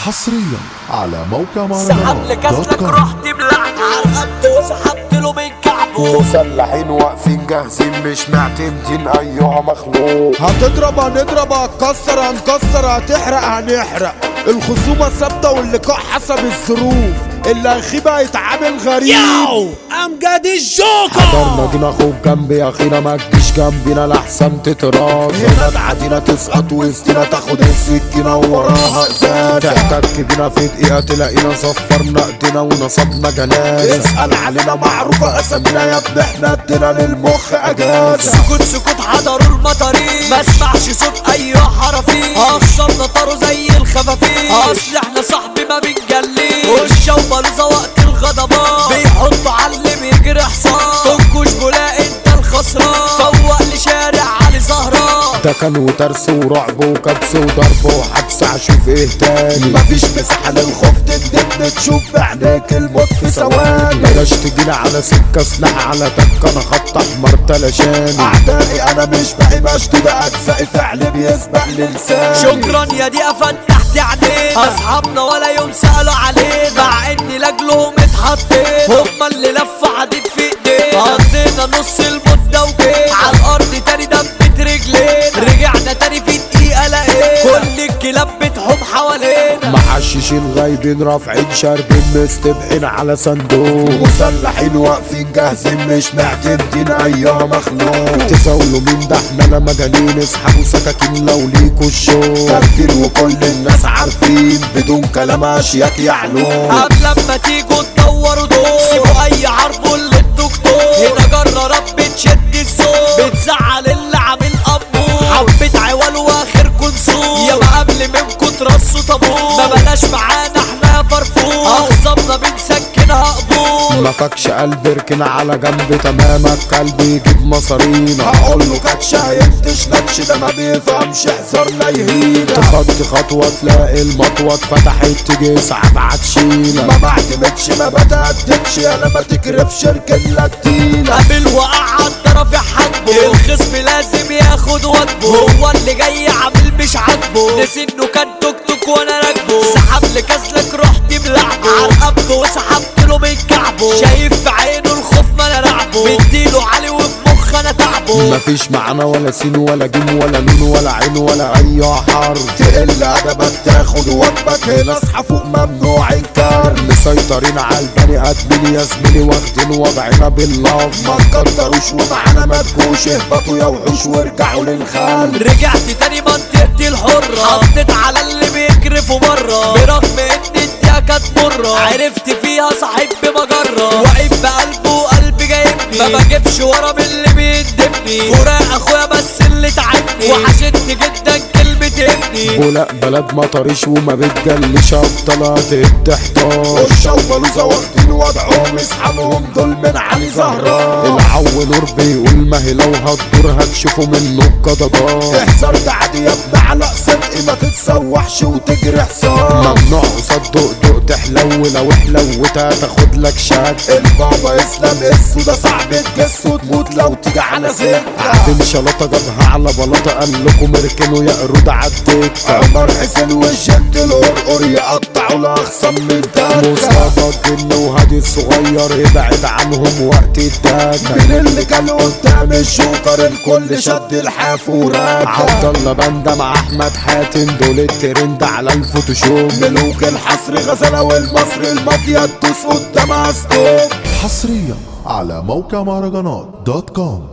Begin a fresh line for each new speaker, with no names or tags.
حصريا على موقع
سحب لك اسلك رحت بلعت عرقبت وسحبت له من كعبه.
مسلحين واقفين جاهزين مش معتمدين ايها مخلوق.
هتضرب هنضرب، هتكسر هنكسر، هتحرق هنحرق. الخصومة ثابتة واللقاء حسب الظروف، اللي هيخيب هيتعامل غريب.
ياو امجد الجوكر
حضرنا دينا اخوك جنبي يا اخينا، ما تجيش جنبينا لحسن تتراضى. هنا تعدينا تسقط وسطينا، تاخد السكينة ووراها ازاز. تحتك بينا في دقيقة تلاقينا صفرنا ايدينا ونصبنا جنازة. اسأل علينا معروفة اسامينا يا ابني، احنا ادينا للمخ اجازة.
سكوت سكوت حضروا المطارين، ما اسمعش صوت اي حرفين. اخصمنا طاروا زي الخفافين، اصل احنا صاحبي ما بنجليش. والشوبة لوزة وقت الغضبان، بيحطوا على اللي بيجري حصان. تنكش بولا انت الخسران، فوق لشارع علي زهران.
ده كان وترس ورعب وكبس وضرب وحبس، هشوف ايه تاني. مفيش مساحة للخوف، تندم تشوف بعينيك الموت في ثواني. بلاش تجينا على سكة سلاح على تكة، انا خط احمر تلاشاني. اعدائي انا مش باقي مشدود، اجزائي فعل بيسبق للساني.
شكرا يا دي فتحت عينينا، اصحابنا ولا يوم سألوا علينا، مع اني لاجلهم اتحطينا. هما اللي لفوا حديد في ايدينا، قضينا نص المدة وجينا على الارض تاني دبت رجلينا. رجعنا تاني في دقيقة لقينا كل الكلاب بتحوم حوالينا.
محششين غايبين رافعين شاربين مستبحين على صندوق. مسلحين واقفين جاهزين مش معتمدين ايها مخلوق. تساولوا مين ده احنا لا مجانين، اسحبوا سكاكين لو ليكوا الشوق. كارفين وكل الناس عارفين بدون كلام اشياك يعلون.
قبل لما تيجوا تدوروا دول، سيبوا اي عرض للدكتور. هنا جرى رب تشد الصوت، بتزعل اللي عامل ابوه. حبة عوال واخر كنسور، يا قبل منكوا ترصوا طابور. ما بلاش معانا احنا فرفور، اخصمنا بنسكنها قبور.
ما فاكش قلب اركن على جنب تمامك، قلبي يجيب مصارينا. هقوله كاتش هيفتش نكش، ده ما بيفهمش حذرنا يهينا. تخطي خطوة تلاقي المطوة اتفتحت، تيجي اسعاف عتشينا. ما بعتمدش ما بتقدمش، انا ما تكرفش اركن لك تينا.
قابل وقعد طرف حاجبه، الخصم لازم ياخد واجبه. هو اللي جاي عامل مش عاجبه، نسي انه كان توك توك وانا راكبه. سحب لي كازلك رحت بلعبه، عرقبته وسحبت له من كعبه. شايف في عينه الخوف ما انا لعبه، مديله علي وفي مخ انا تعبه.
مفيش معانا ولا سين ولا جيم ولا نون ولا عين ولا اي حرف. تقل ادبك تاخد وجبك، هنا اصحى فوق ممنوع انكار. مسيطرين على البني ادمين يا زميلي، واخدين وضعنا باللاف. ما تكتروش ومعانا ما تجوش، اهبطوا يا وحوش وارجعوا للخال.
رجعت تاني منطقتي الحرة، حطيت على اللي بيكرفوا مرة. برغم ان الدنيا كانت مرة، عرفت فيها صاحب بمجرة. واقف بقلبه وقلبي جايبني، ما بجيبش ورا من اللي بيندبني. فراق اخويا بس اللي تعبني، وحشتني جدا كلمة ابني.
ولا بلد مطرش وما بتجلش، ابطالات التحتار. الشوبة لوزة واخدين وضعهم، اسحبهم دول من علي زهران. العو نور بيقول ما هي لو هتدور هتشوفوا منه القضبان. احذر تعدي يا ابن علاء صدقي، ما تتسوحش وتجري حصان. ممنوع قصاد دق تحلو، لو حلوتها تاخد لك شد. البابا اسلام اسو ده صعب تجس وتموت لو تيجي على سكة. قاعدين شلطة جابها على بلاطة، قال لكم اركنوا يا قرود عديك. عمر حسين والجد القرقر يقطعوا لاخصم من الدكة. مصطفى الجن وهادي الصغير ابعد عنهم وقت الدكة. مين اللي كان قدام الشوكر الكل شد الحافورات. عبد الله باندا مع احمد حاتم، دول الترند على الفوتوشوب. ملوك الحصر غزالة والمصري، المافيا تدوس قدام عسكر.
حصريا على موقع مهرجانات دوت كوم.